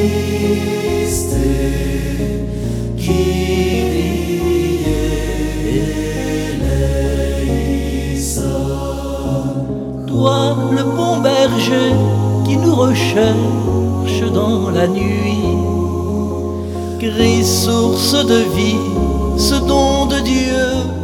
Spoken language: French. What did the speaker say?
Toi, le bon berger qui nous recherche dans la nuit, crie source de vie, ce don de Dieu